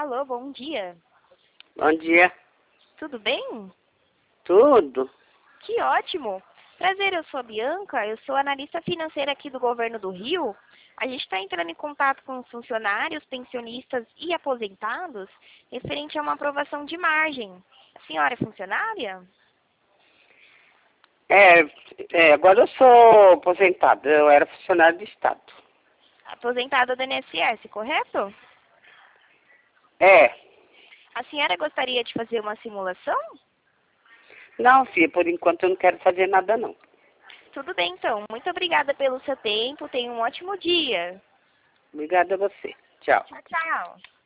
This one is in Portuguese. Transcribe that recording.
Alô, bom dia. Bom dia. Tudo bem? Tudo? Que ótimo. Prazer, eu sou a Bianca, eu sou analista financeira aqui do Governo do Rio. A gente está entrando em contato com os funcionários, pensionistas e aposentados referente a uma aprovação de margem. A senhora é funcionária? Agora eu sou aposentado. Eu era funcionário do Estado. Aposentada do INSS, correto? É. A senhora gostaria de fazer uma simulação? Não, filha, por enquanto eu não quero fazer nada, não. Tudo bem, então. Muito obrigada pelo seu tempo. Tenha um ótimo dia. Obrigada a você. Tchau. Tchau, tchau.